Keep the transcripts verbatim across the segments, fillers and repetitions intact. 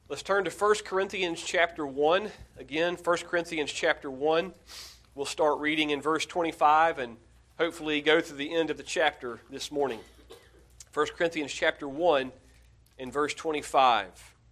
Let's turn to First Corinthians chapter one. Again, First Corinthians chapter one. We'll start reading in verse twenty-five and hopefully go through the end of the chapter this morning. First Corinthians chapter one and verse twenty-five.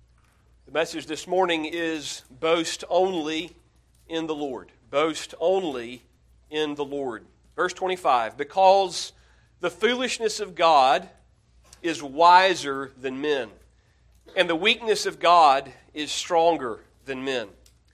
The message this morning is boast only in the Lord. Boast only in the Lord. Verse twenty-five, because the foolishness of God is wiser than men, and the weakness of God is stronger than men.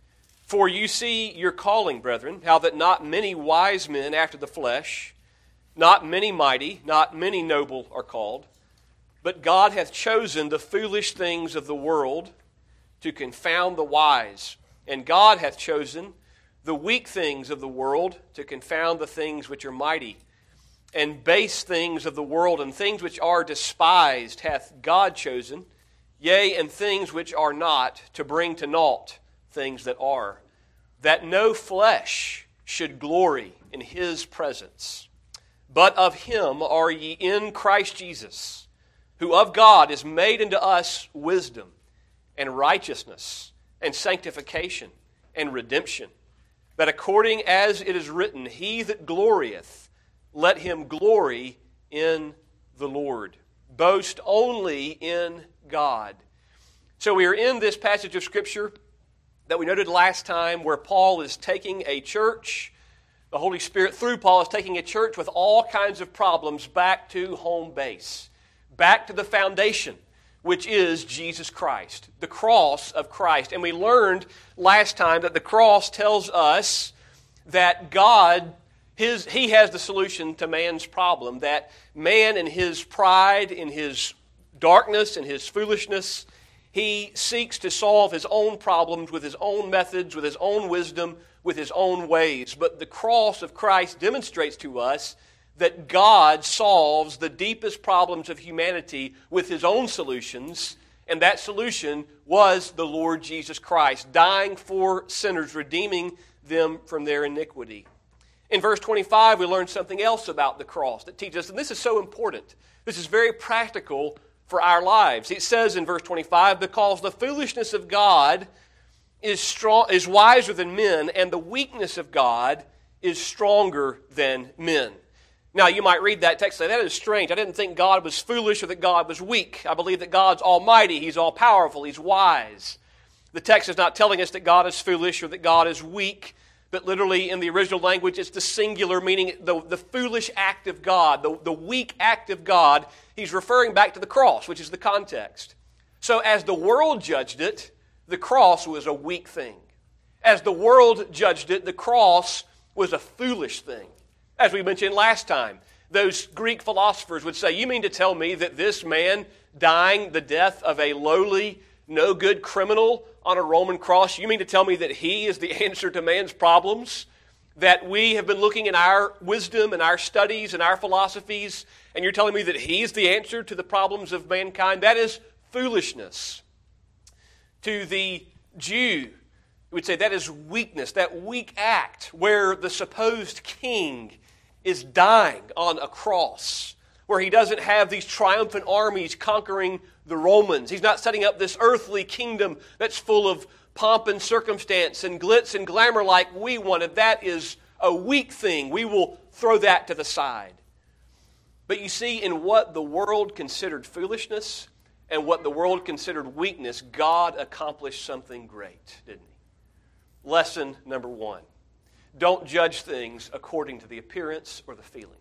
For you see your calling, brethren, how that not many wise men after the flesh, not many mighty, not many noble are called, but God hath chosen the foolish things of the world to confound the wise, and God hath chosen the weak things of the world to confound the things which are mighty, and base things of the world and things which are despised hath God chosen, yea, and things which are not, to bring to naught things that are, that no flesh should glory in his presence. But of him are ye in Christ Jesus, who of God is made unto us wisdom, and righteousness, and sanctification, and redemption, that according as it is written, he that glorieth, let him glory in the Lord. Boast only in God. So we are in this passage of Scripture that we noted last time where Paul is taking a church, the Holy Spirit through Paul is taking a church with all kinds of problems back to home base, back to the foundation, which is Jesus Christ, the cross of Christ. And we learned last time that the cross tells us that God, his, He has the solution to man's problem, that man in his pride, in his darkness, in his foolishness, he seeks to solve his own problems with his own methods, with his own wisdom, with his own ways. But the cross of Christ demonstrates to us that God solves the deepest problems of humanity with his own solutions, and that solution was the Lord Jesus Christ, dying for sinners, redeeming them from their iniquity. In verse twenty-five, we learn something else about the cross that teaches us, and this is so important. This is very practical for our lives. It says in verse twenty-five, because the foolishness of God is strong, is wiser than men, and the weakness of God is stronger than men. Now, you might read that text and say, that is strange. I didn't think God was foolish or that God was weak. I believe that God's almighty, He's all-powerful, He's wise. The text is not telling us that God is foolish or that God is weak, but literally in the original language, it's the singular, meaning the, the foolish act of God, the, the weak act of God. He's referring back to the cross, which is the context. So as the world judged it, the cross was a weak thing. As the world judged it, the cross was a foolish thing. As we mentioned last time, those Greek philosophers would say, you mean to tell me that this man dying the death of a lowly, no good criminal on a Roman cross, you mean to tell me that he is the answer to man's problems? That we have been looking in our wisdom and our studies and our philosophies, and you're telling me that he's the answer to the problems of mankind? That is foolishness. To the Jew, we would say that is weakness, that weak act where the supposed king is dying on a cross, where he doesn't have these triumphant armies conquering the Romans. He's not setting up this earthly kingdom that's full of pomp and circumstance and glitz and glamour like we wanted. That is a weak thing. We will throw that to the side. But you see, in what the world considered foolishness and what the world considered weakness, God accomplished something great, didn't He? Lesson number one. Don't judge things according to the appearance or the feeling.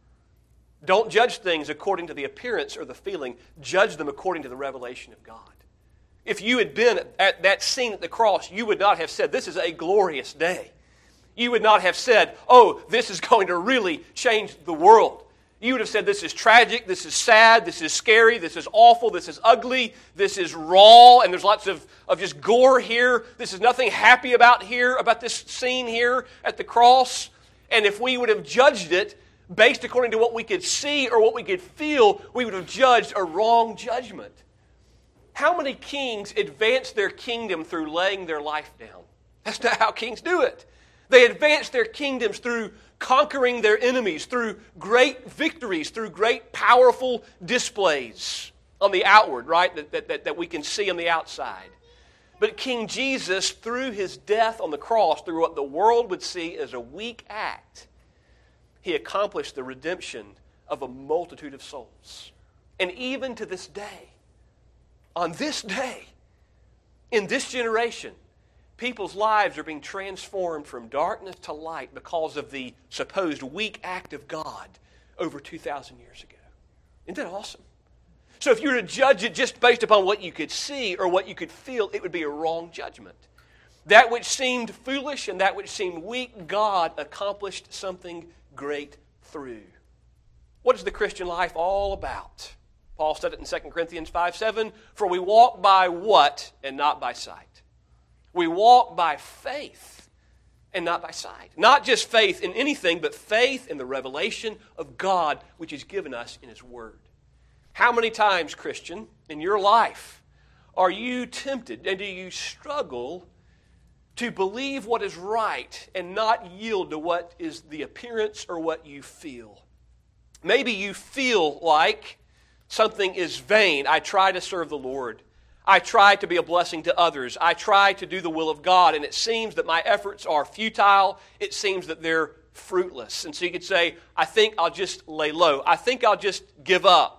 Don't judge things according to the appearance or the feeling. Judge them according to the revelation of God. If you had been at that scene at the cross, you would not have said, this is a glorious day. You would not have said, oh, this is going to really change the world. You would have said, this is tragic, this is sad, this is scary, this is awful, this is ugly, this is raw, and there's lots of, of just gore here. This is nothing happy about here, about this scene here at the cross. And if we would have judged it based according to what we could see or what we could feel, we would have judged a wrong judgment. How many kings advance their kingdom through laying their life down? That's not how kings do it. They advance their kingdoms through conquering their enemies, through great victories, through great powerful displays on the outward, right, that, that, that we can see on the outside. But King Jesus, through his death on the cross, through what the world would see as a weak act, he accomplished the redemption of a multitude of souls. And even to this day, on this day, in this generation, people's lives are being transformed from darkness to light because of the supposed weak act of God over two thousand years ago. Isn't that awesome? So if you were to judge it just based upon what you could see or what you could feel, it would be a wrong judgment. That which seemed foolish and that which seemed weak, God accomplished something great through. What is the Christian life all about? Paul said it in Second Corinthians five seven, for we walk by what and not by sight. We walk by faith and not by sight. Not just faith in anything, but faith in the revelation of God which is given us in His Word. How many times, Christian, in your life are you tempted and do you struggle to believe what is right and not yield to what is the appearance or what you feel? Maybe you feel like something is vain. I try to serve the Lord. I try to be a blessing to others. I try to do the will of God, and it seems that my efforts are futile. It seems that they're fruitless. And so you could say, I think I'll just lay low. I think I'll just give up.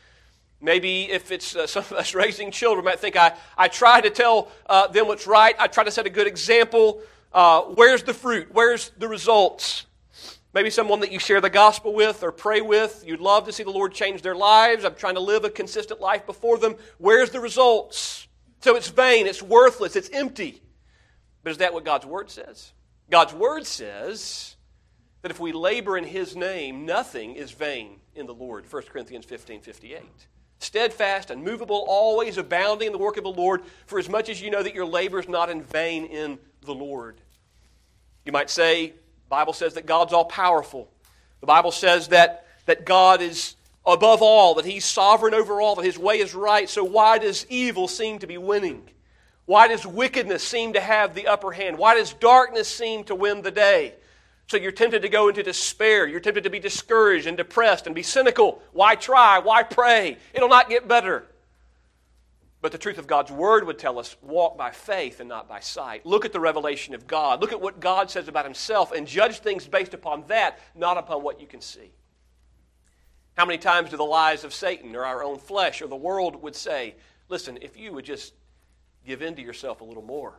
Maybe if it's uh, some of us raising children, might think I, I try to tell uh, them what's right. I try to set a good example. Uh, where's the fruit? Where's the results? Maybe someone that you share the gospel with or pray with. You'd love to see the Lord change their lives. I'm trying to live a consistent life before them. Where's the results? So it's vain, it's worthless, it's empty. But is that what God's Word says? God's Word says that if we labor in His name, nothing is vain in the Lord. First Corinthians fifteen fifty-eight. Steadfast, unmovable, always abounding in the work of the Lord, for as much as you know that your labor is not in vain in the Lord. You might say, the Bible says that God's all-powerful. The Bible says that, that God is above all, that He's sovereign over all, that His way is right. So why does evil seem to be winning? Why does wickedness seem to have the upper hand? Why does darkness seem to win the day? So you're tempted to go into despair. You're tempted to be discouraged and depressed and be cynical. Why try? Why pray? It'll not get better. But the truth of God's Word would tell us, walk by faith and not by sight. Look at the revelation of God. Look at what God says about Himself and judge things based upon that, not upon what you can see. How many times do the lies of Satan or our own flesh or the world would say, listen, if you would just give in to yourself a little more,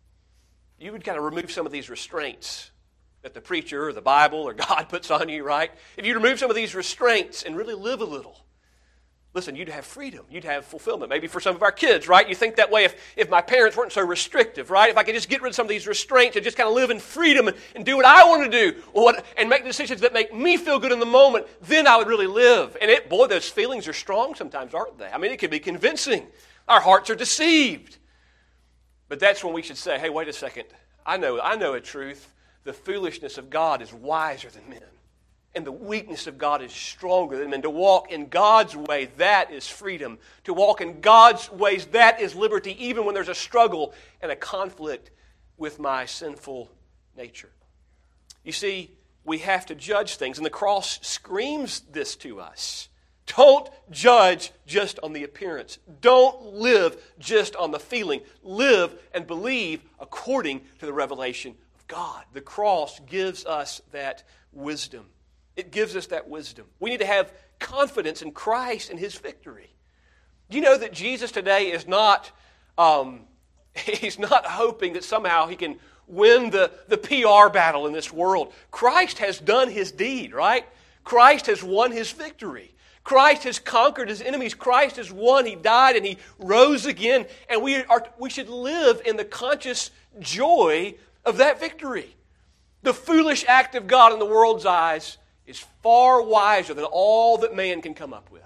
you would kind of remove some of these restraints that the preacher or the Bible or God puts on you, right? If you remove some of these restraints and really live a little, listen, you'd have freedom. You'd have fulfillment. Maybe for some of our kids, right? You think that way if, if my parents weren't so restrictive, right? If I could just get rid of some of these restraints and just kind of live in freedom and, and do what I want to do or what, and make decisions that make me feel good in the moment, then I would really live. And it, boy, those feelings are strong sometimes, aren't they? I mean, it can be convincing. Our hearts are deceived. But that's when we should say, hey, wait a second. I know, I know a truth. The foolishness of God is wiser than men. And the weakness of God is stronger than men. To walk in God's way, that is freedom. To walk in God's ways, that is liberty, even when there's a struggle and a conflict with my sinful nature. You see, we have to judge things, and the cross screams this to us. Don't judge just on the appearance. Don't live just on the feeling. Live and believe according to the revelation of God. The cross gives us that wisdom. It gives us that wisdom. We need to have confidence in Christ and His victory. Do you know that Jesus today is not, um, He's not hoping that somehow He can win the, the P R battle in this world. Christ has done His deed, right? Christ has won His victory. Christ has conquered His enemies. Christ has won. He died and He rose again. And we are we should live in the conscious joy of that victory. The foolish act of God in the world's eyes is far wiser than all that man can come up with.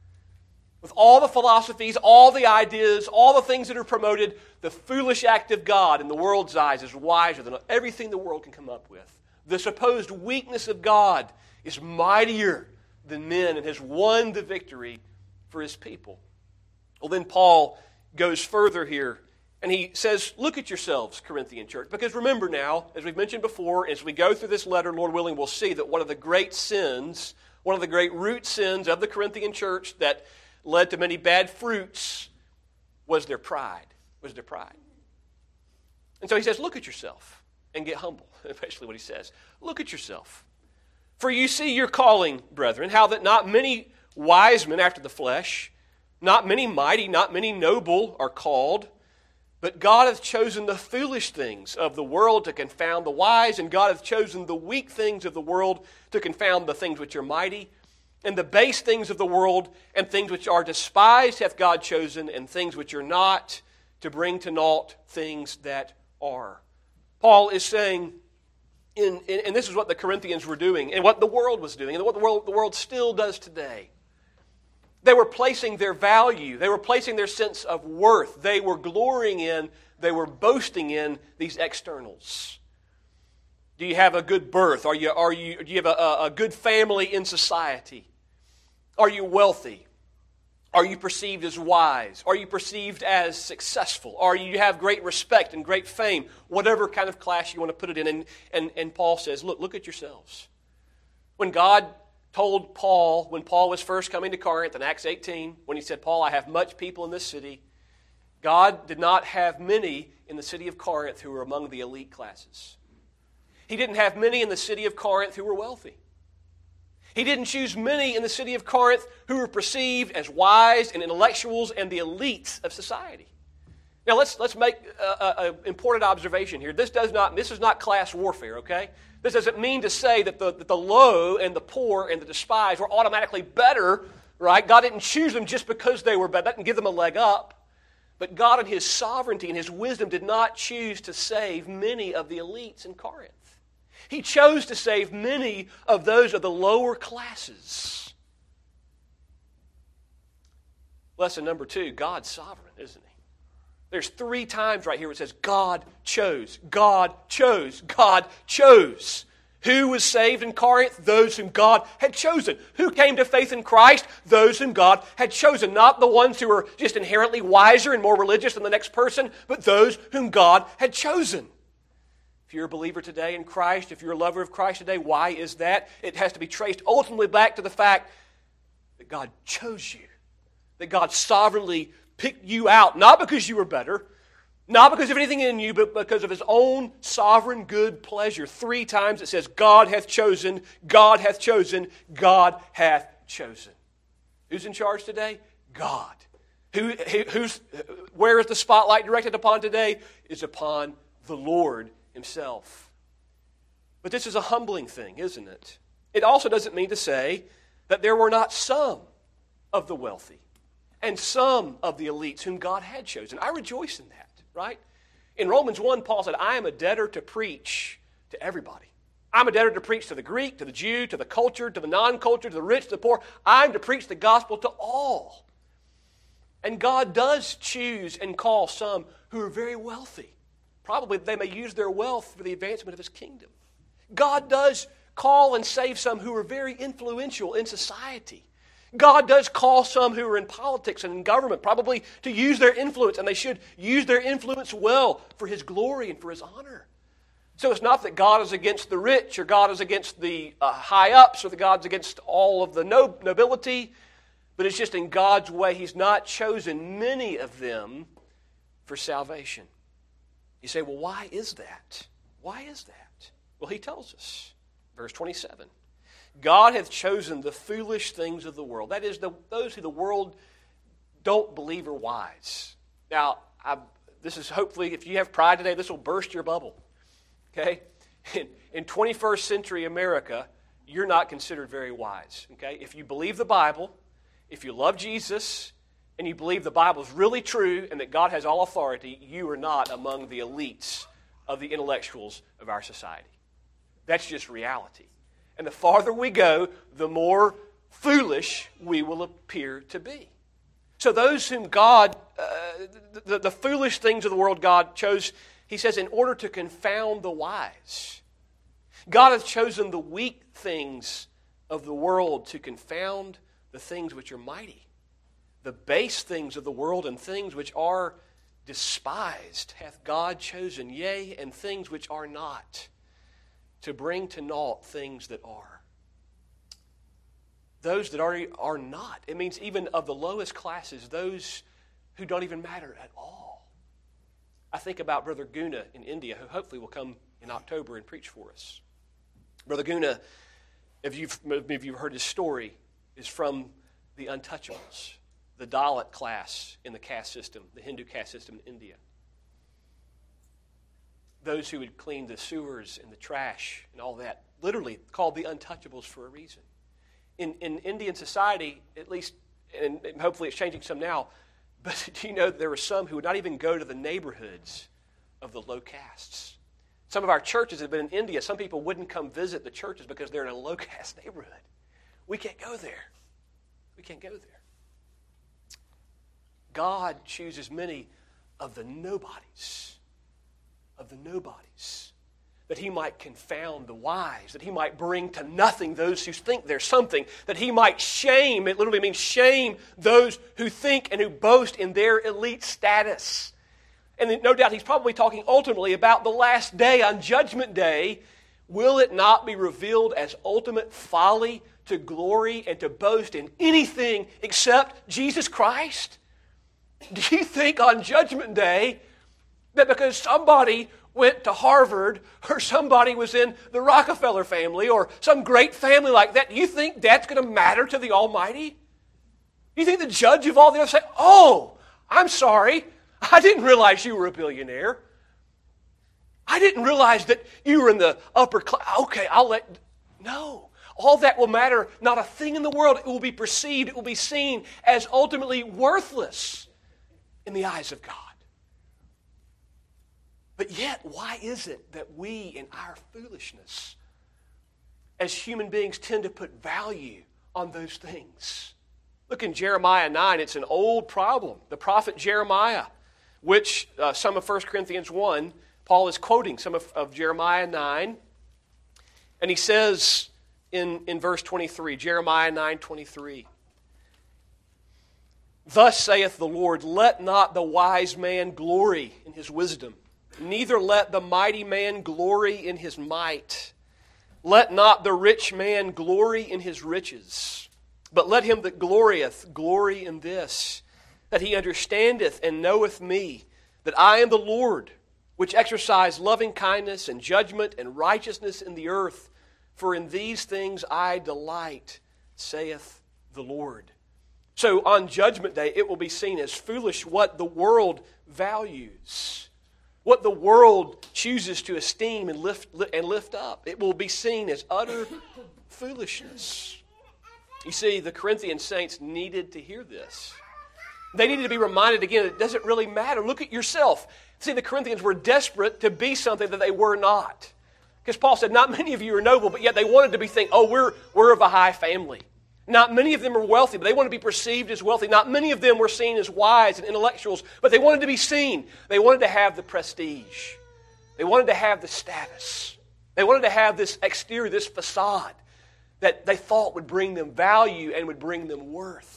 With all the philosophies, all the ideas, all the things that are promoted, the foolish act of God in the world's eyes is wiser than everything the world can come up with. The supposed weakness of God is mightier than men and has won the victory for His people. Well, then Paul goes further here and he says, look at yourselves, Corinthian church. Because remember now, as we've mentioned before, as we go through this letter, Lord willing, we'll see that one of the great sins, one of the great root sins of the Corinthian church that led to many bad fruits was their pride. Was their pride. And so he says, look at yourself and get humble. Basically what he says. Look at yourself. For you see your calling, brethren, how that not many wise men after the flesh, not many mighty, not many noble are called, but God hath chosen the foolish things of the world to confound the wise, and God hath chosen the weak things of the world to confound the things which are mighty, and the base things of the world and things which are despised hath God chosen, and things which are not, to bring to naught things that are. Paul is saying, in, in, and this is what the Corinthians were doing, and what the world was doing, and what the world, the world still does today. They were placing their value, they were placing their sense of worth, they were glorying in, they were boasting in these externals. Do you have a good birth? Are you, are you, do you have a, a good family in society? Are you wealthy? Are you perceived as wise? Are you perceived as successful? Are you have great respect and great fame? Whatever kind of class you want to put it in. And, and, and Paul says, look, look at yourselves. When God told Paul, when Paul was first coming to Corinth in Acts eighteen, when he said, Paul, I have much people in this city, God did not have many in the city of Corinth who were among the elite classes. He didn't have many in the city of Corinth who were wealthy. He didn't choose many in the city of Corinth who were perceived as wise and intellectuals and the elites of society. Now let's let's make an important observation here. This does not this is not class warfare, okay? This doesn't mean to say that the, that the low and the poor and the despised were automatically better, right? God didn't choose them just because they were better. That didn't give them a leg up. But God in His sovereignty and His wisdom did not choose to save many of the elites in Corinth. He chose to save many of those of the lower classes. Lesson number two, God's sovereign, isn't He? There's three times right here where it says, God chose, God chose, God chose. Who was saved in Corinth? Those whom God had chosen. Who came to faith in Christ? Those whom God had chosen. Not the ones who were just inherently wiser and more religious than the next person, but those whom God had chosen. If you're a believer today in Christ, if you're a lover of Christ today, why is that? It has to be traced ultimately back to the fact that God chose you. That God sovereignly picked you out, not because you were better, not because of anything in you, but because of His own sovereign good pleasure. Three times it says, God hath chosen, God hath chosen, God hath chosen. Who's in charge today? God. Who, who's, where is the spotlight directed upon today? Is upon the Lord Himself. But this is a humbling thing, isn't it? It also doesn't mean to say that there were not some of the wealthy and some of the elites whom God had chosen. I rejoice in that, right? In Romans one, Paul said, I am a debtor to preach to everybody. I'm a debtor to preach to the Greek, to the Jew, to the cultured, to the non-cultured, to the rich, to the poor. I'm to preach the gospel to all. And God does choose and call some who are very wealthy. Probably they may use their wealth for the advancement of His kingdom. God does call and save some who are very influential in society. God does call some who are in politics and in government probably to use their influence, and they should use their influence well for His glory and for His honor. So it's not that God is against the rich or God is against the uh, high-ups or that God's against all of the no- nobility, but it's just in God's way He's not chosen many of them for salvation. You say, well, why is that? Why is that? Well, He tells us. Verse twenty-seven. God hath chosen the foolish things of the world. That is, the, those who the world don't believe are wise. Now, I, this is hopefully, if you have pride today, this will burst your bubble. Okay? In, in twenty-first century America, you're not considered very wise. Okay? If you believe the Bible, if you love Jesus, and you believe the Bible is really true and that God has all authority, you are not among the elites of the intellectuals of our society. That's just reality. And the farther we go, the more foolish we will appear to be. So those whom God, uh, the, the foolish things of the world God chose, He says, in order to confound the wise. God hath chosen the weak things of the world to confound the things which are mighty. The base things of the world and things which are despised hath God chosen, yea, and things which are not, to bring to naught things that are. Those that are, are not. It means even of the lowest classes, those who don't even matter at all. I think about Brother Guna in India, who hopefully will come in October and preach for us. Brother Guna, if you've, if you've heard his story, is from the Untouchables, the Dalit class in the caste system, the Hindu caste system in India. Those who would clean the sewers and the trash and all that, literally called the Untouchables for a reason. In, in Indian society, at least, and hopefully it's changing some now, but do you know there were some who would not even go to the neighborhoods of the low castes? Some of our churches have been in India. Some people wouldn't come visit the churches because they're in a low caste neighborhood. We can't go there. We can't go there. God chooses many of the nobodies, of the nobodies, that he might confound the wise, that he might bring to nothing those who think they're something, that he might shame, it literally means shame, those who think and who boast in their elite status. And no doubt he's probably talking ultimately about the last day, on Judgment Day. Will it not be revealed as ultimate folly to glory and to boast in anything except Jesus Christ? Do you think on Judgment Day that because somebody went to Harvard or somebody was in the Rockefeller family or some great family like that, do you think that's going to matter to the Almighty? Do you think the judge of all the earth say, oh, I'm sorry, I didn't realize you were a billionaire. I didn't realize that you were in the upper class. Okay, I'll let... No. All that will matter, not a thing in the world. It will be perceived, it will be seen as ultimately worthless in the eyes of God. But yet, why is it that we, in our foolishness, as human beings, tend to put value on those things? Look in Jeremiah nine, it's an old problem. The prophet Jeremiah, which uh, some of First Corinthians one, Paul is quoting some of, of Jeremiah nine. And he says in, in verse twenty-three, Jeremiah nine twenty-three, thus saith the Lord, let not the wise man glory in his wisdom, neither let the mighty man glory in his might. Let not the rich man glory in his riches, but let him that glorieth glory in this, that he understandeth and knoweth me, that I am the Lord, which exercise loving kindness and judgment and righteousness in the earth. For in these things I delight, saith the Lord. So on Judgment Day, it will be seen as foolish what the world values, what the world chooses to esteem and lift, and lift up. It will be seen as utter foolishness. You see, the Corinthian saints needed to hear this. They needed to be reminded again, it doesn't really matter. Look at yourself. See, the Corinthians were desperate to be something that they were not. Because Paul said, not many of you are noble, but yet they wanted to be think, oh, we're, we're of a high family. Not many of them are wealthy, but they wanted to be perceived as wealthy. Not many of them were seen as wise and intellectuals, but they wanted to be seen. They wanted to have the prestige. They wanted to have the status. They wanted to have this exterior, this facade that they thought would bring them value and would bring them worth.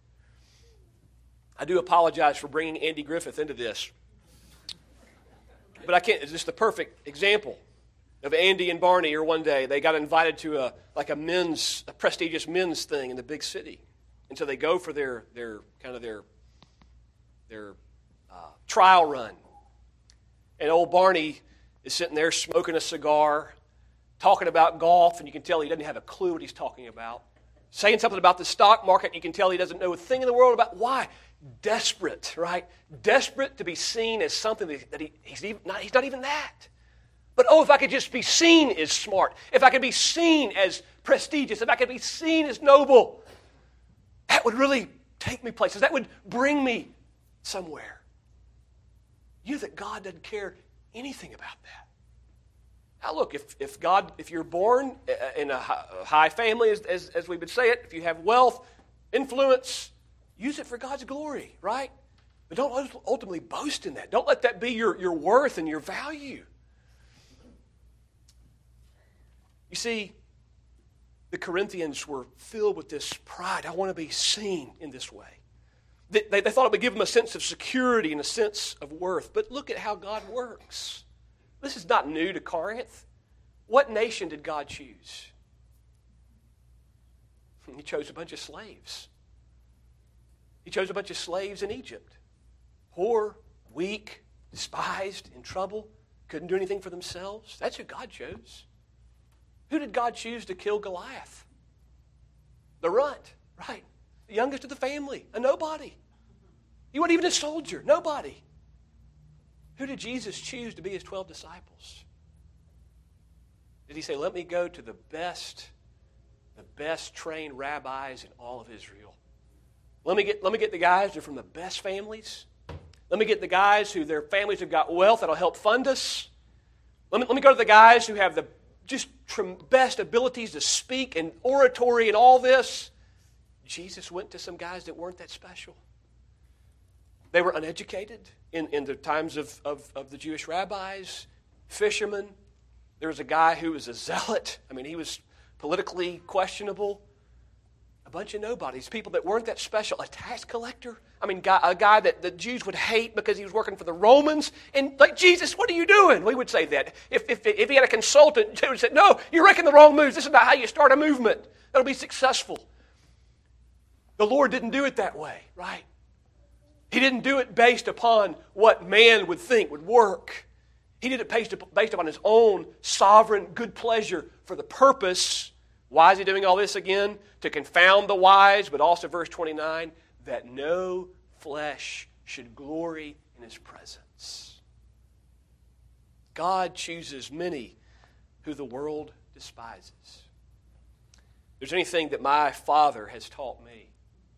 I do apologize for bringing Andy Griffith into this. But I can't, it's just the perfect example of Andy and Barney. Or one day they got invited to a like a men's, a prestigious men's thing in the big city. And so they go for their, their kind of their, their uh, trial run. And old Barney is sitting there smoking a cigar, talking about golf, and you can tell he doesn't have a clue what he's talking about. Saying something about the stock market, you can tell he doesn't know a thing in the world about why. Desperate, right? Desperate to be seen as something that, that he, he's, even not, he's not even that. But oh, if I could just be seen as smart, if I could be seen as prestigious, if I could be seen as noble, that would really take me places. That would bring me somewhere. You that God doesn't care anything about that. Now look, if, if God, if you're born in a high family, as, as, as we would say it, if you have wealth, influence, use it for God's glory, right? But don't ultimately boast in that. Don't let that be your, your worth and your value. You see, the Corinthians were filled with this pride. I want to be seen in this way. They, they, they thought it would give them a sense of security and a sense of worth. But look at how God works. This is not new to Corinth. What nation did God choose? He chose a bunch of slaves. He chose a bunch of slaves in Egypt. Poor, weak, despised, in trouble, couldn't do anything for themselves. That's who God chose. Who did God choose to kill Goliath? The runt, right? The youngest of the family, a nobody. He wasn't even a soldier, nobody. Who did Jesus choose to be his twelve disciples? Did he say, let me go to the best, the best trained rabbis in all of Israel? Let me get, let me get the guys who are from the best families. Let me get the guys who their families have got wealth that'll help fund us. Let me, let me go to the guys who have the just best abilities to speak and oratory and all this. Jesus went to some guys that weren't that special. They were uneducated in, in the times of, of, of the Jewish rabbis, fishermen. There was a guy who was a zealot. I mean, he was politically questionable. A bunch of nobodies, people that weren't that special. A tax collector. I mean, a guy that the Jews would hate because he was working for the Romans. And like, Jesus, what are you doing? We would say that. If, if, if he had a consultant who would say, no, you're making the wrong moves. This is not how you start a movement that'll be successful. The Lord didn't do it that way, right? He didn't do it based upon what man would think would work. He did it based upon his own sovereign good pleasure for the purpose. Why is he doing all this again? To confound the wise, but also verse twenty-nine, that no flesh should glory in his presence. God chooses many who the world despises. If there's anything that my Father has taught me,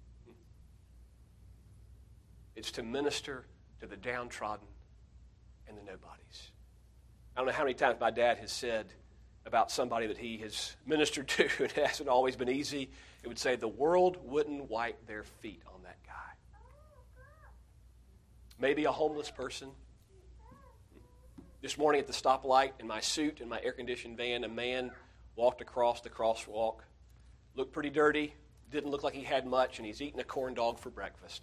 it's to minister to the downtrodden and the nobodies. I don't know how many times my dad has said about somebody that he has ministered to, and it hasn't always been easy. It would say the world wouldn't wipe their feet on that guy. Maybe a homeless person. This morning at the stoplight, in my suit, in my air-conditioned van, a man walked across the crosswalk, looked pretty dirty, didn't look like he had much, and he's eating a corn dog for breakfast.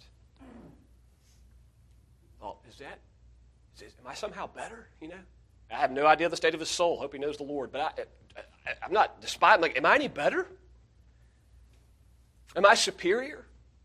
Oh, is that, is this, am I somehow better, you know? I have no idea the state of his soul. Hope he knows the Lord. But I, I, I'm not despising. Like, am I any better? Am I superior?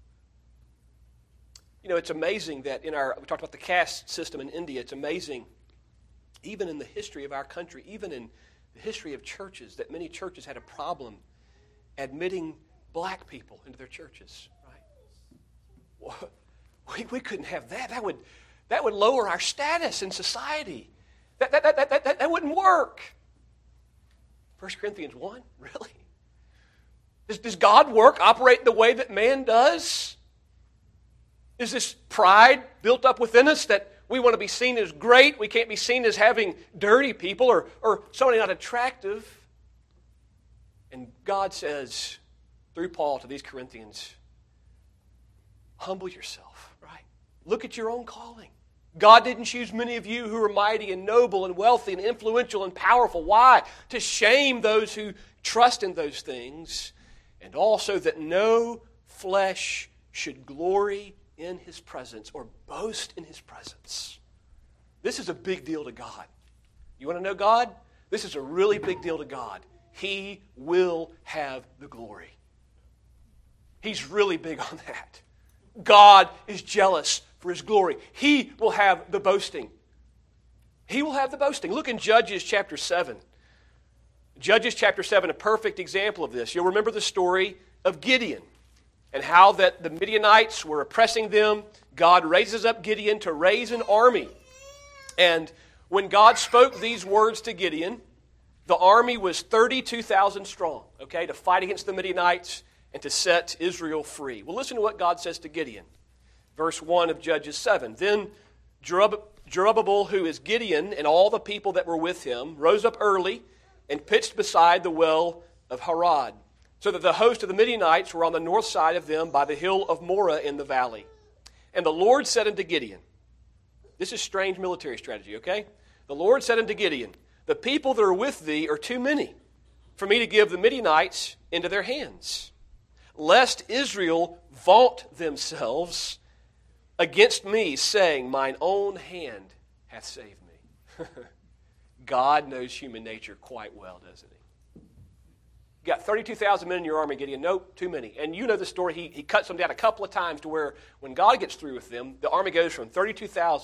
You know, it's amazing that in our, we talked about the caste system in India. It's amazing, even in the history of our country, even in the history of churches, that many churches had a problem admitting black people into their churches. Right? We, we couldn't have that. That would, that would lower our status in society. That, that, that, that, that, that wouldn't work. First Corinthians one, really? Does, does God work, operate the way that man does? Is this pride built up within us that we want to be seen as great? We can't be seen as having dirty people or, or somebody not attractive. And God says, through Paul to these Corinthians, humble yourself, right? Look at your own calling. God didn't choose many of you who are mighty and noble and wealthy and influential and powerful. Why? To shame those who trust in those things, and also that no flesh should glory in his presence or boast in his presence. This is a big deal to God. You want to know God? This is a really big deal to God. He will have the glory. He's really big on that. God is jealous for his glory. He will have the boasting. He will have the boasting. Look in Judges chapter seven. Judges chapter seven, a perfect example of this. You'll remember the story of Gideon and how that the Midianites were oppressing them. God raises up Gideon to raise an army. And when God spoke these words to Gideon, the army was thirty-two thousand strong, okay, to fight against the Midianites and to set Israel free. Well, listen to what God says to Gideon. Verse one of Judges seven. Then Jerubbaal, who is Gideon, and all the people that were with him, rose up early and pitched beside the well of Harod, so that the host of the Midianites were on the north side of them by the hill of Moreh in the valley. And the Lord said unto Gideon, this is strange military strategy, okay? The Lord said unto Gideon, the people that are with thee are too many for me to give the Midianites into their hands, lest Israel vaunt themselves against me, saying, mine own hand hath saved me. God knows human nature quite well, doesn't he? You got thirty-two thousand men in your army, Gideon. Nope, too many. And you know the story. He, he cuts them down a couple of times to where when God gets through with them, the army goes from thirty-two thousand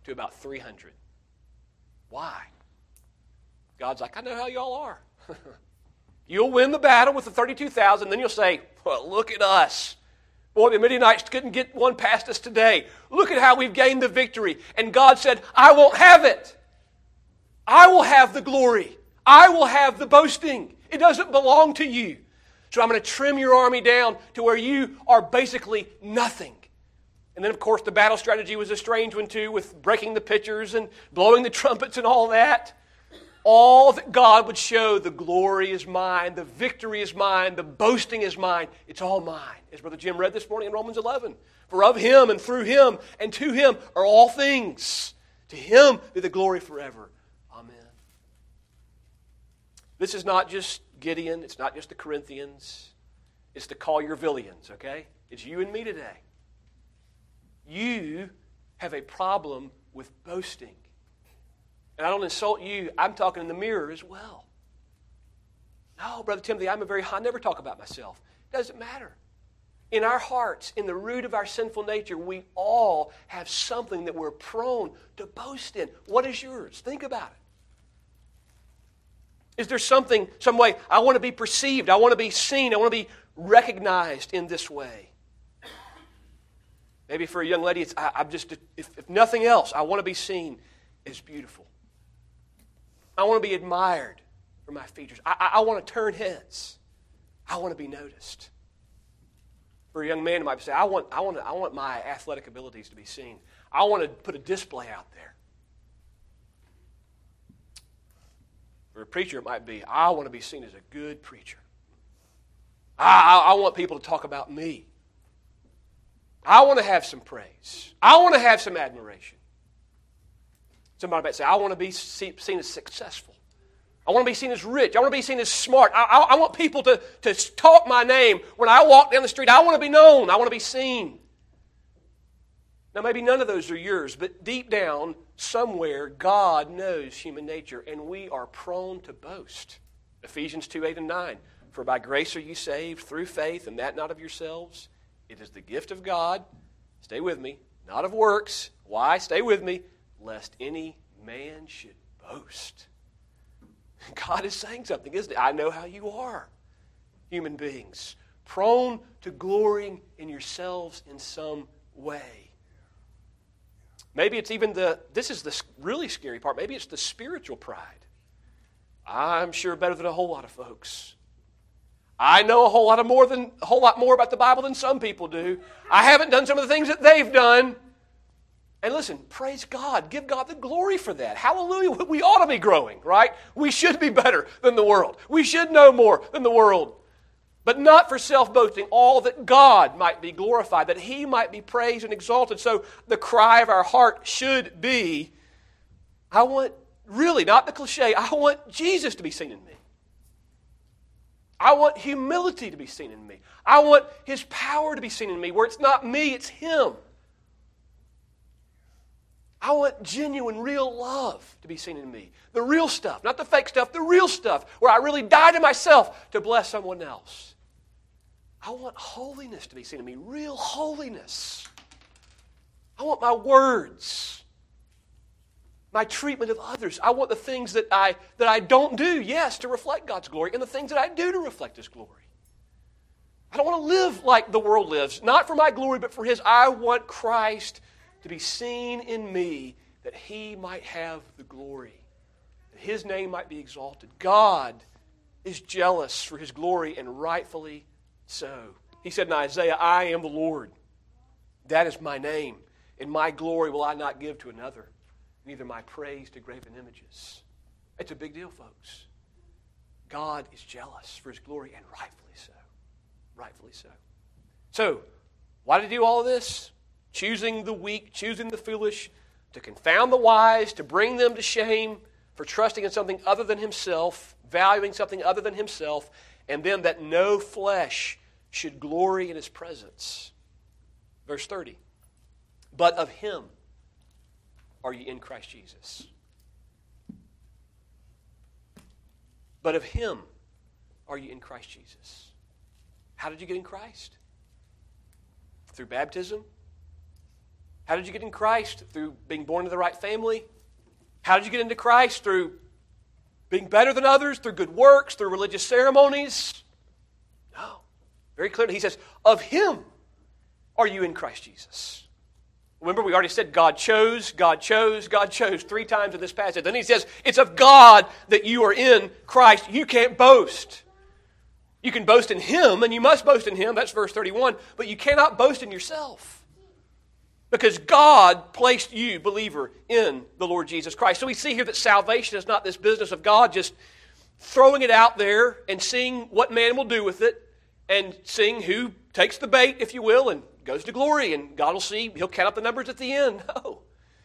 to about three hundred. Why? God's like, I know how y'all are. You'll win the battle with the thirty-two thousand, then you'll say, well, look at us. Boy, the Midianites couldn't get one past us today. Look at how we've gained the victory. And God said, I won't have it. I will have the glory. I will have the boasting. It doesn't belong to you. So I'm going to trim your army down to where you are basically nothing. And then, of course, the battle strategy was a strange one, too, with breaking the pitchers and blowing the trumpets and all that. All that God would show, the glory is mine, the victory is mine, the boasting is mine. It's all mine. As Brother Jim read this morning in Romans eleven. For of Him and through Him and to Him are all things. To Him be the glory forever. Amen. This is not just Gideon. It's not just the Corinthians. It's the Colliervillians, okay? It's you and me today. You have a problem with boasting. And I don't insult you. I'm talking in the mirror as well. No, Brother Timothy, I'm a very, I never talk about myself. It doesn't matter. In our hearts, in the root of our sinful nature, we all have something that we're prone to boast in. What is yours? Think about it. Is there something, some way, I want to be perceived, I want to be seen, I want to be recognized in this way? Maybe for a young lady, it's, I, I'm just, if, if nothing else, I want to be seen as beautiful. I want to be admired for my features. I, I, I want to turn heads. I want to be noticed. For a young man, it might say, I want, I, want to, I want my athletic abilities to be seen. I want to put a display out there. For a preacher, it might be, I want to be seen as a good preacher. I, I, I want people to talk about me. I want to have some praise. I want to have some admiration. Somebody might say, I want to be seen as successful. I want to be seen as rich. I want to be seen as smart. I, I, I want people to, to talk my name. When I walk down the street, I want to be known. I want to be seen. Now, maybe none of those are yours, but deep down, somewhere, God knows human nature, and we are prone to boast. Ephesians two, eight, and nine. For by grace are you saved through faith, and that not of yourselves. It is the gift of God. Stay with me. Not of works. Why? Stay with me. Lest any man should boast. God is saying something, isn't it? I know how you are, human beings. Prone to glorying in yourselves in some way. Maybe it's even the, this is the really scary part, maybe it's the spiritual pride. I'm sure better than a whole lot of folks. I know a whole lot of more than a whole lot more about the Bible than some people do. I haven't done some of the things that they've done. And listen, praise God. Give God the glory for that. Hallelujah. We ought to be growing, right? We should be better than the world. We should know more than the world. But not for self-boasting, all that God might be glorified, that He might be praised and exalted. So the cry of our heart should be, I want, really, not the cliche, I want Jesus to be seen in me. I want humility to be seen in me. I want His power to be seen in me, where it's not me, it's Him. I want genuine, real love to be seen in me. The real stuff, not the fake stuff, the real stuff, where I really die to myself to bless someone else. I want holiness to be seen in me, real holiness. I want my words, my treatment of others. I want the things that I, that I don't do, yes, to reflect God's glory, and the things that I do to reflect His glory. I don't want to live like the world lives, not for my glory, but for His. I want Christ to be seen in me, that He might have the glory, that His name might be exalted. God is jealous for His glory, and rightfully so. He said in Isaiah, I am the Lord. That is my name. And my glory will I not give to another, neither my praise to graven images. It's a big deal, folks. God is jealous for His glory, and rightfully so. Rightfully so. So, why did He do all of this? Choosing the weak, choosing the foolish, to confound the wise, to bring them to shame for trusting in something other than Himself, valuing something other than Himself, and then that no flesh should glory in His presence. Verse thirty. But of Him are ye in Christ Jesus. But of Him are ye in Christ Jesus. How did you get in Christ? Through baptism? How did you get in Christ? Through being born into the right family. How did you get into Christ? Through being better than others, through good works, through religious ceremonies? No. Very clearly, he says, of him are you in Christ Jesus. Remember, we already said God chose, God chose, God chose three times in this passage. Then he says, it's of God that you are in Christ. You can't boast. You can boast in him, and you must boast in him. That's verse thirty-one. But you cannot boast in yourself. Because God placed you, believer, in the Lord Jesus Christ. So we see here that salvation is not this business of God just throwing it out there and seeing what man will do with it and seeing who takes the bait, if you will, and goes to glory, and God will see, he'll count up the numbers at the end. No.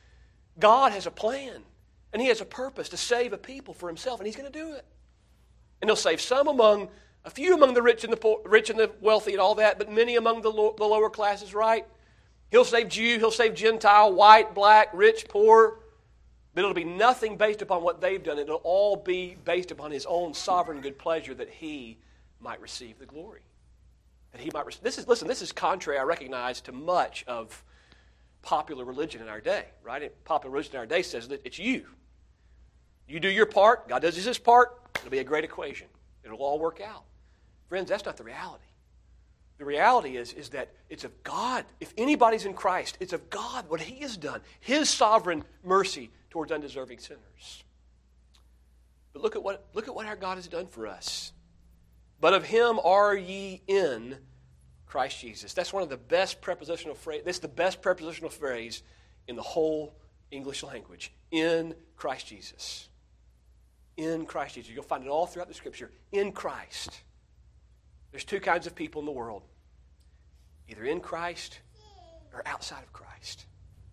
God has a plan, and he has a purpose to save a people for himself, and he's going to do it. And he'll save some among, a few among the rich and the poor, rich and the wealthy and all that, but many among the, lo- the lower classes, right? He'll save Jew, he'll save Gentile, white, black, rich, poor, but it'll be nothing based upon what they've done. It'll all be based upon his own sovereign good pleasure that he might receive the glory. That he might. This is listen. This is contrary, I recognize, to much of popular religion in our day. Right? Popular religion in our day says that it's you. You do your part. God does his part. It'll be a great equation. It'll all work out. Friends, that's not the reality. The reality is, is that it's of God. If anybody's in Christ, it's of God what he has done. His sovereign mercy towards undeserving sinners. But look at what look at what our God has done for us. But of him are ye in Christ Jesus. That's one of the best prepositional phrase. That's the best prepositional phrase in the whole English language. In Christ Jesus. In Christ Jesus. You'll find it all throughout the Scripture. In Christ. There's two kinds of people in the world. Either in Christ or outside of Christ.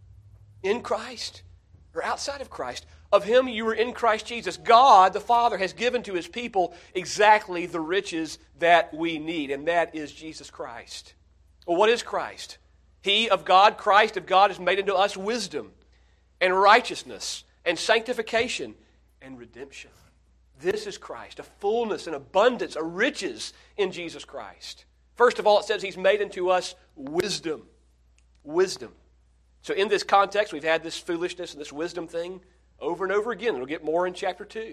In Christ or outside of Christ. Of him you were in Christ Jesus. God, the Father, has given to his people exactly the riches that we need, and that is Jesus Christ. Well, what is Christ? He of God, Christ of God, has made into us wisdom and righteousness and sanctification and redemption. This is Christ, a fullness and abundance, a riches in Jesus Christ. First of all, it says he's made into us wisdom. Wisdom. So in this context, we've had this foolishness and this wisdom thing over and over again. It'll get more in chapter two.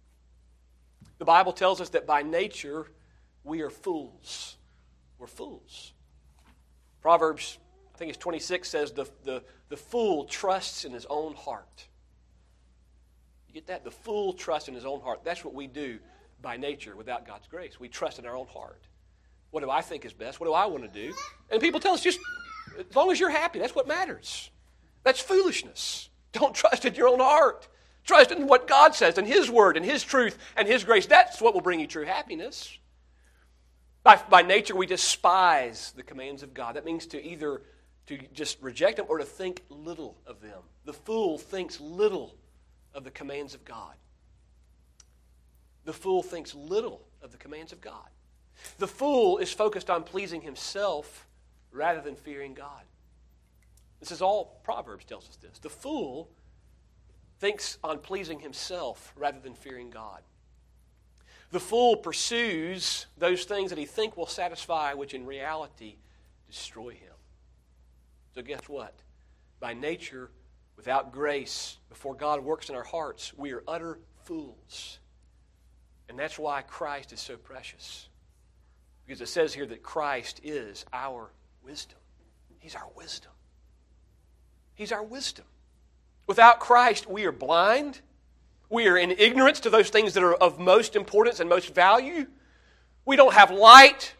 The Bible tells us that by nature, we are fools. We're fools. Proverbs, I think it's twenty-six, says the, the, the fool trusts in his own heart. You get that? The fool trusts in his own heart. That's what we do by nature without God's grace. We trust in our own heart. What do I think is best? What do I want to do? And people tell us, just as long as you're happy, that's what matters. That's foolishness. Don't trust in your own heart. Trust in what God says, and his word, and his truth, and his grace. That's what will bring you true happiness. By, by nature, we despise the commands of God. That means to either to just reject them or to think little of them. The fool thinks little of the commands of God. The fool thinks little of the commands of God. The fool is focused on pleasing himself rather than fearing God. This is all Proverbs tells us this. The fool thinks on pleasing himself rather than fearing God. The fool pursues those things that he thinks will satisfy, which in reality destroy him. So guess what? By nature, without grace, before God works in our hearts, we are utter fools. And that's why Christ is so precious. Because it says here that Christ is our wisdom. He's our wisdom. He's our wisdom. Without Christ, we are blind. We are in ignorance to those things that are of most importance and most value. We don't have light.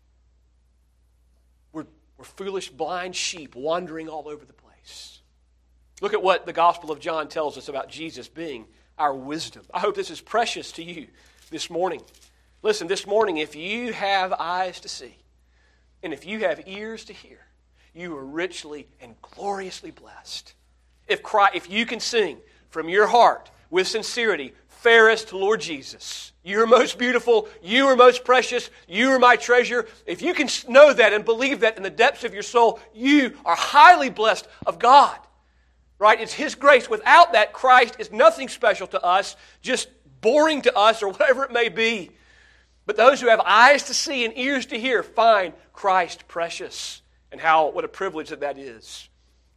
We're, we're foolish, blind sheep wandering all over the place. Look at what the Gospel of John tells us about Jesus being our wisdom. I hope this is precious to you this morning. Listen, this morning, if you have eyes to see, and if you have ears to hear, you are richly and gloriously blessed. If Christ, if you can sing from your heart with sincerity, fairest Lord Jesus, you are most beautiful, you are most precious, you are my treasure. If you can know that and believe that in the depths of your soul, you are highly blessed of God. Right? It's His grace. Without that, Christ is nothing special to us, just boring to us or whatever it may be. But those who have eyes to see and ears to hear find Christ precious. And how, what a privilege that that is.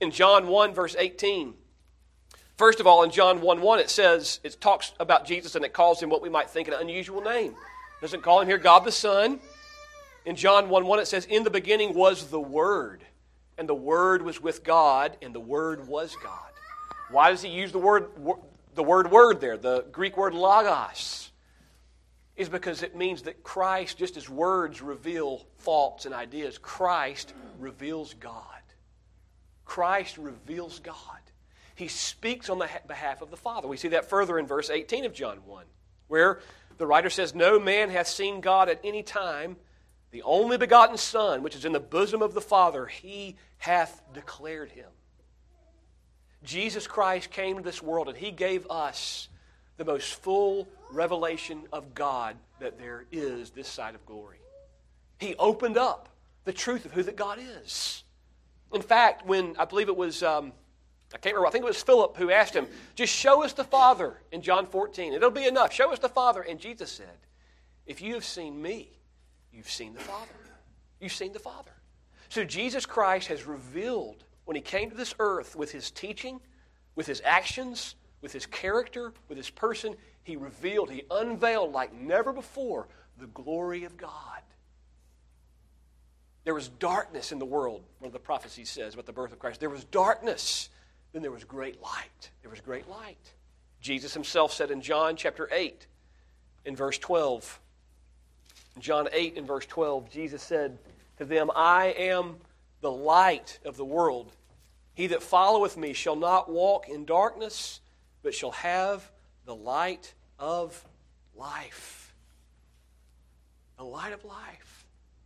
in John one, verse eighteen. First of all, in John one one, it says, it talks about Jesus and it calls him what we might think an unusual name. It doesn't call him here God the Son. In John one one, it says, in the beginning was the Word, and the Word was with God, and the Word was God. Why does he use the word, the word word there, the Greek word logos? Is because it means that Christ, just as words reveal thoughts and ideas, Christ reveals God. Christ reveals God. He speaks on the behalf of the Father. We see that further in verse eighteen of John one, where the writer says, no man hath seen God at any time. The only begotten Son, which is in the bosom of the Father, he hath declared him. Jesus Christ came to this world and he gave us the most full revelation of God that there is this side of glory. He opened up the truth of who that God is. In fact, when I believe it was, um, I can't remember, I think it was Philip who asked him, just show us the Father in John fourteen. It'll be enough. Show us the Father. And Jesus said, if you have seen me, you've seen the Father. You've seen the Father. So Jesus Christ has revealed when he came to this earth with his teaching, with his actions, with his character, with his person, he revealed, he unveiled like never before the glory of God. There was darkness in the world, one of the prophecies says about the birth of Christ. There was darkness, then there was great light. There was great light. Jesus himself said in John chapter eight, in verse twelve, John eight in verse twelve, Jesus said to them, I am the light of the world. He that followeth me shall not walk in darkness, but shall have the light of life. The light of life.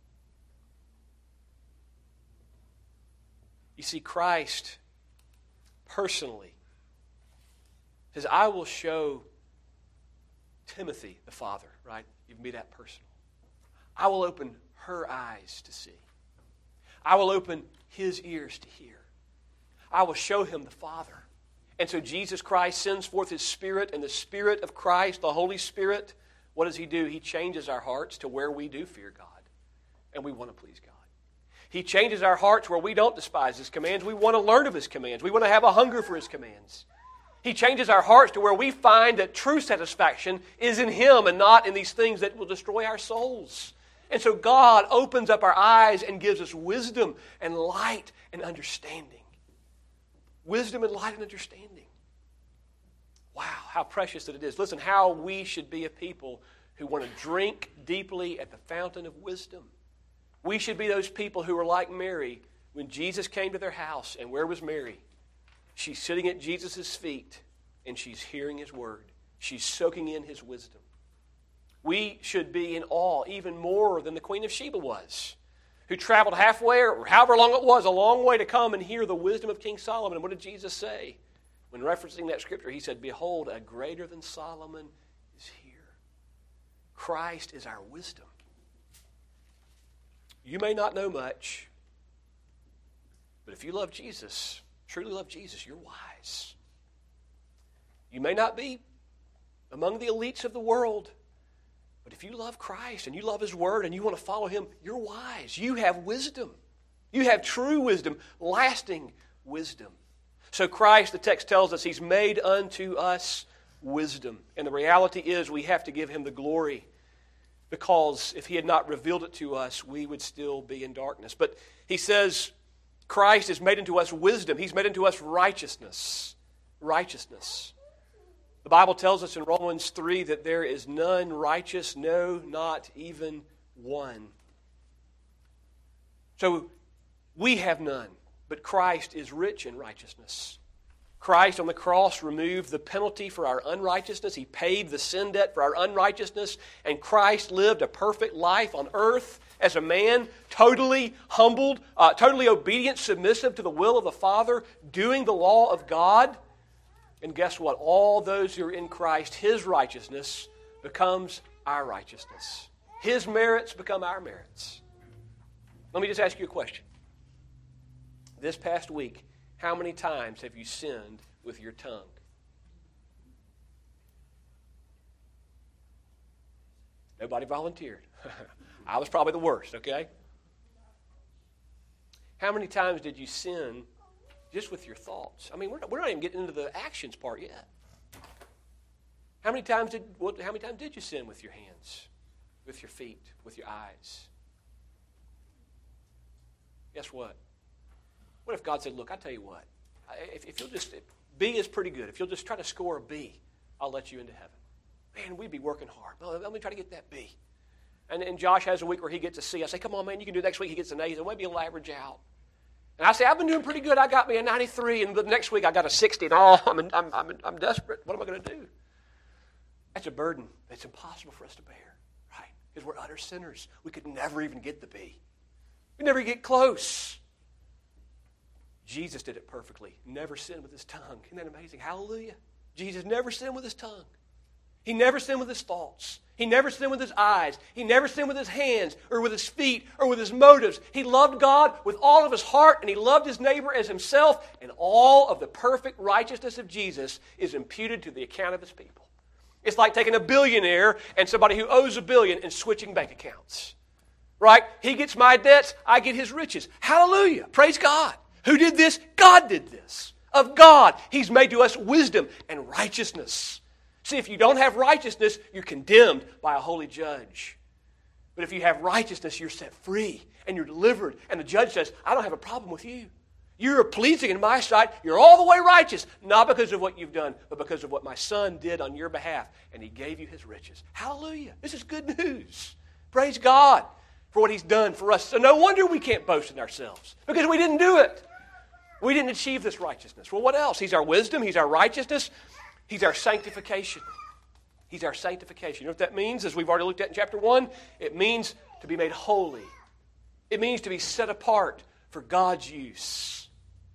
You see, Christ personally says, I will show Timothy the Father, right? Give me that personal. I will open her eyes to see. I will open his ears to hear. I will show him the Father. And so Jesus Christ sends forth his Spirit, and the Spirit of Christ, the Holy Spirit, what does he do? He changes our hearts to where we do fear God, and we want to please God. He changes our hearts where we don't despise his commands. We want to learn of his commands. We want to have a hunger for his commands. He changes our hearts to where we find that true satisfaction is in him and not in these things that will destroy our souls. And so God opens up our eyes and gives us wisdom and light and understanding. Wisdom and light and understanding. Wow, how precious that it is. Listen, how we should be a people who want to drink deeply at the fountain of wisdom. We should be those people who are like Mary when Jesus came to their house. And where was Mary? She's sitting at Jesus' feet and she's hearing his word. She's soaking in his wisdom. We should be in awe even more than the Queen of Sheba was, who traveled halfway or however long it was, a long way to come and hear the wisdom of King Solomon. And what did Jesus say? When referencing that scripture, he said, behold, a greater than Solomon is here. Christ is our wisdom. You may not know much, but if you love Jesus, truly love Jesus, you're wise. You may not be among the elites of the world, but if you love Christ and you love his word and you want to follow him, you're wise. You have wisdom. You have true wisdom, lasting wisdom. So Christ, the text tells us, he's made unto us wisdom. And the reality is we have to give him the glory, because if he had not revealed it to us, we would still be in darkness. But he says Christ is made unto us wisdom. He's made unto us righteousness. Righteousness. The Bible tells us in Romans three that there is none righteous, no, not even one. So we have none, but Christ is rich in righteousness. Christ on the cross removed the penalty for our unrighteousness. He paid the sin debt for our unrighteousness, and Christ lived a perfect life on earth as a man, totally humbled, uh, totally obedient, submissive to the will of the Father, doing the law of God. And guess what? All those who are in Christ, his righteousness becomes our righteousness. His merits become our merits. Let me just ask you a question. This past week, how many times have you sinned with your tongue? Nobody volunteered. I was probably the worst, okay? How many times did you sin just with your thoughts. I mean, we're not, we're not even getting into the actions part yet. How many times did what, how many times did you sin with your hands, with your feet, with your eyes? Guess what? What if God said, look, I tell you what, if, if you'll just, B is pretty good. If you'll just try to score a B, I'll let you into heaven. Man, we'd be working hard. Well, let me try to get that B. And, and Josh has a week where he gets a C. I say, come on, man, you can do it next week. He gets an A. He said, maybe he'll average out. And I say, I've been doing pretty good. I got me a ninety-three, and the next week I got a sixty. And oh, I'm, I'm, I'm, I'm desperate. What am I going to do? That's a burden that's impossible for us to bear, right? Because we're utter sinners. We could never even get the B. We'd never get close. Jesus did it perfectly. Never sinned with his tongue. Isn't that amazing? Hallelujah. Jesus never sinned with his tongue. He never sinned with his thoughts. He never sinned with his eyes. He never sinned with his hands or with his feet or with his motives. He loved God with all of his heart, and he loved his neighbor as himself, and all of the perfect righteousness of Jesus is imputed to the account of his people. It's like taking a billionaire and somebody who owes a billion and switching bank accounts. Right? He gets my debts, I get his riches. Hallelujah. Praise God. Who did this? God did this. Of God, he's made to us wisdom and righteousness. See, if you don't have righteousness, you're condemned by a holy judge. But if you have righteousness, you're set free and you're delivered. And the judge says, I don't have a problem with you. You're pleasing in my sight. You're all the way righteous, not because of what you've done, but because of what my son did on your behalf. And he gave you his riches. Hallelujah. This is good news. Praise God for what he's done for us. So no wonder we can't boast in ourselves, because we didn't do it. We didn't achieve this righteousness. Well, what else? He's our wisdom. He's our righteousness. He's our sanctification. He's our sanctification. You know what that means? As we've already looked at in chapter one, it means to be made holy. It means to be set apart for God's use.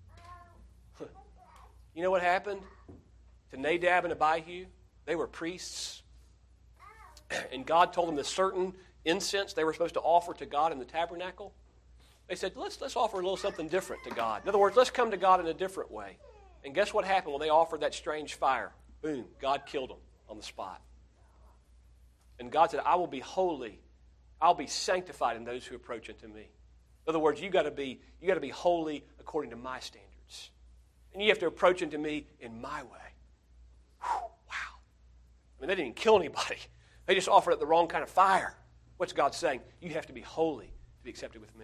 You know what happened to Nadab and Abihu? They were priests. And God told them the certain incense they were supposed to offer to God in the tabernacle. They said, let's, let's offer a little something different to God. In other words, let's come to God in a different way. And guess what happened when they offered that strange fire? Boom, God killed them on the spot. And God said, I will be holy. I'll be sanctified in those who approach unto me. In other words, you got to be you got to be holy according to my standards. And you have to approach unto me in my way. Whew, wow. I mean, they didn't even kill anybody. They just offered up the wrong kind of fire. What's God saying? You have to be holy to be accepted with me.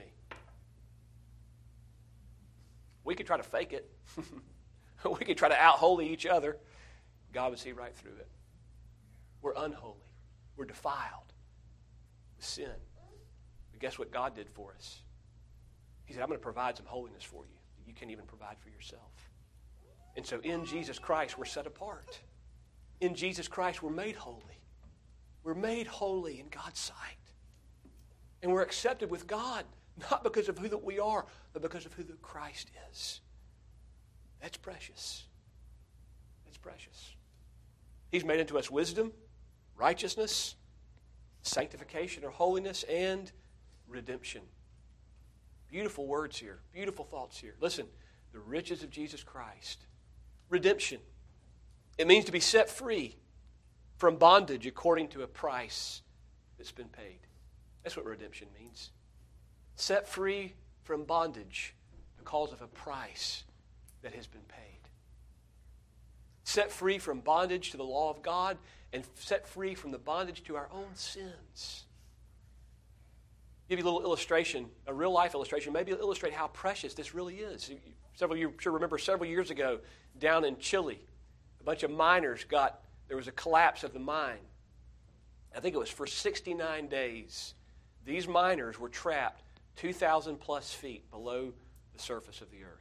We could try to fake it. We could try to out-holy each other. God would see right through it. We're unholy. We're defiled with sin. But guess what God did for us? He said, I'm going to provide some holiness for you that you can't even provide for yourself. And so in Jesus Christ, we're set apart. In Jesus Christ, we're made holy. We're made holy in God's sight. And we're accepted with God, not because of who that we are, but because of who the Christ is. That's precious. That's precious. He's made into us wisdom, righteousness, sanctification or holiness, and redemption. Beautiful words here. Beautiful thoughts here. Listen, the riches of Jesus Christ. Redemption. It means to be set free from bondage according to a price that's been paid. That's what redemption means. Set free from bondage because of a price that has been paid. Set free from bondage to the law of God and set free from the bondage to our own sins. Give you a little illustration, a real-life illustration. Maybe it'll illustrate how precious this really is. Several of you sure remember several years ago down in Chile, a bunch of miners got, there was a collapse of the mine. I think it was for sixty-nine days. These miners were trapped two thousand plus feet below the surface of the earth.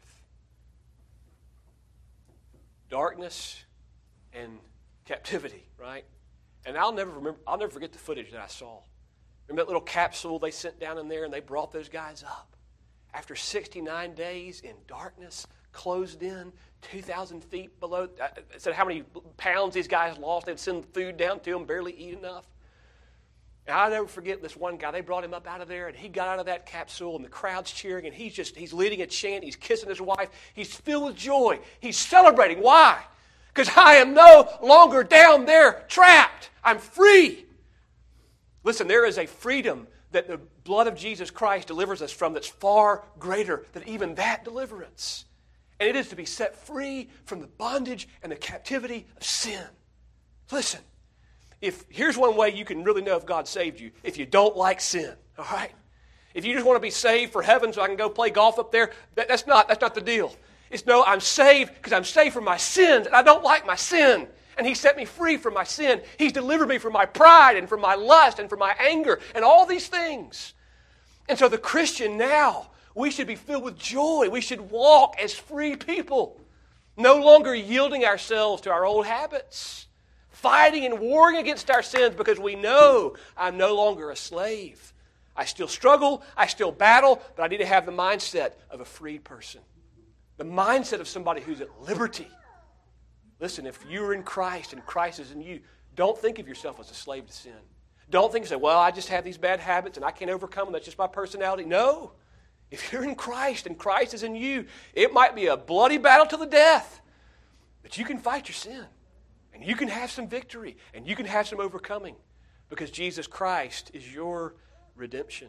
Darkness and captivity, right? And I'll never remember, I'll never forget the footage that I saw. Remember that little capsule they sent down in there and they brought those guys up? After sixty-nine days in darkness, closed in, two thousand feet below. I said how many pounds these guys lost. They'd send food down to them, barely eat enough. And I'll never forget this one guy. They brought him up out of there, and he got out of that capsule, and the crowd's cheering, and he's just, he's leading a chant. He's kissing his wife. He's filled with joy. He's celebrating. Why? Because I am no longer down there trapped. I'm free. Listen, there is a freedom that the blood of Jesus Christ delivers us from that's far greater than even that deliverance. And it is to be set free from the bondage and the captivity of sin. Listen, if here's one way you can really know if God saved you, if you don't like sin, all right? If you just want to be saved for heaven so I can go play golf up there, that, that's not that's not the deal. It's no, I'm saved because I'm saved from my sins, and I don't like my sin. And He set me free from my sin. He's delivered me from my pride and from my lust and from my anger and all these things. And so the Christian now, we should be filled with joy. We should walk as free people, no longer yielding ourselves to our old habits, fighting and warring against our sins because we know I'm no longer a slave. I still struggle, I still battle, but I need to have the mindset of a freed person, the mindset of somebody who's at liberty. Listen, if you're in Christ and Christ is in you, don't think of yourself as a slave to sin. Don't think, say, well, I just have these bad habits and I can't overcome them. That's just my personality. No. If you're in Christ and Christ is in you, it might be a bloody battle to the death, but you can fight your sin, and you can have some victory, and you can have some overcoming because Jesus Christ is your redemption.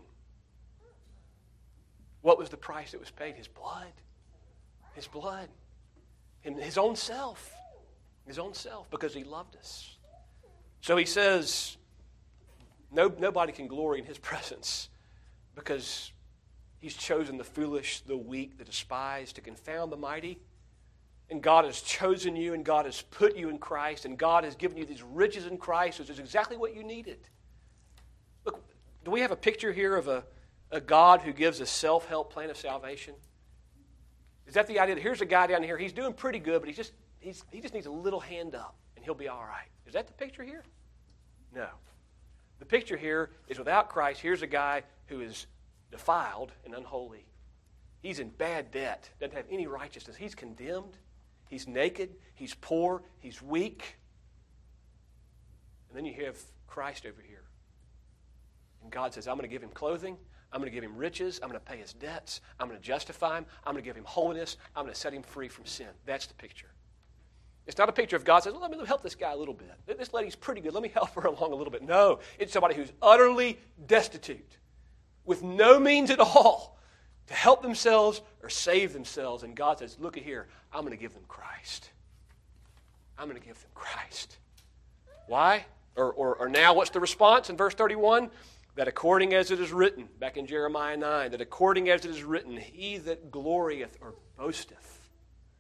What was the price that was paid? His blood. His blood. And His own self. His own self, because He loved us. So He says, no, nobody can glory in His presence because He's chosen the foolish, the weak, the despised to confound the mighty. And God has chosen you, and God has put you in Christ, and God has given you these riches in Christ, which is exactly what you needed. Look, do we have a picture here of a, a God who gives a self-help plan of salvation? Is that the idea? That here's a guy down here, he's doing pretty good, but he's just he's, he just needs a little hand up, and he'll be all right. Is that the picture here? No. The picture here is without Christ, here's a guy who is defiled and unholy. He's in bad debt, doesn't have any righteousness. He's condemned. He's naked. He's poor. He's weak. And then you have Christ over here. And God says, I'm going to give him clothing. I'm going to give him riches. I'm going to pay his debts. I'm going to justify him. I'm going to give him holiness. I'm going to set him free from sin. That's the picture. It's not a picture of God says, well, let me help this guy a little bit. This lady's pretty good. Let me help her along a little bit. No, it's somebody who's utterly destitute, with no means at all to help themselves or save themselves. And God says, look at here, I'm going to give them Christ. I'm going to give them Christ. Why? Or, or, or now what's the response in verse thirty-one? That according as it is written, back in Jeremiah nine, that according as it is written, he that glorieth or boasteth,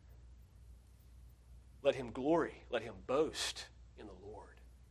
let him glory, let him boast in the Lord.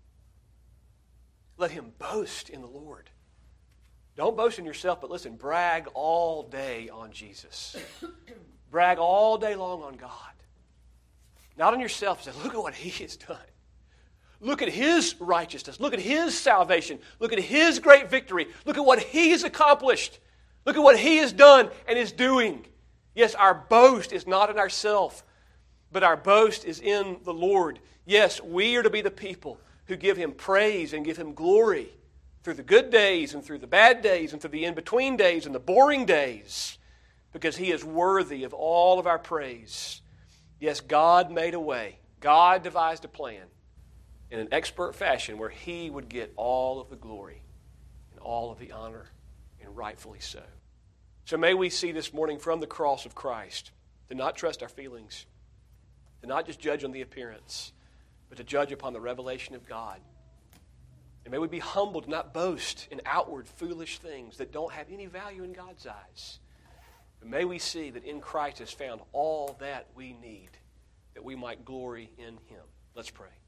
Let him boast in the Lord. Don't boast in yourself, but listen, brag all day on Jesus. Brag all day long on God. Not on yourself. Say, look at what he has done. Look at his righteousness. Look at his salvation. Look at his great victory. Look at what he has accomplished. Look at what he has done and is doing. Yes, our boast is not in ourselves, but our boast is in the Lord. Yes, we are to be the people who give him praise and give him glory through the good days and through the bad days and through the in-between days and the boring days, because he is worthy of all of our praise. Yes, God made a way. God devised a plan in an expert fashion where he would get all of the glory and all of the honor, and rightfully so. So may we see this morning from the cross of Christ to not trust our feelings, to not just judge on the appearance, but to judge upon the revelation of God. And may we be humble to not boast in outward foolish things that don't have any value in God's eyes. But may we see that in Christ is found all that we need, that we might glory in him. Let's pray.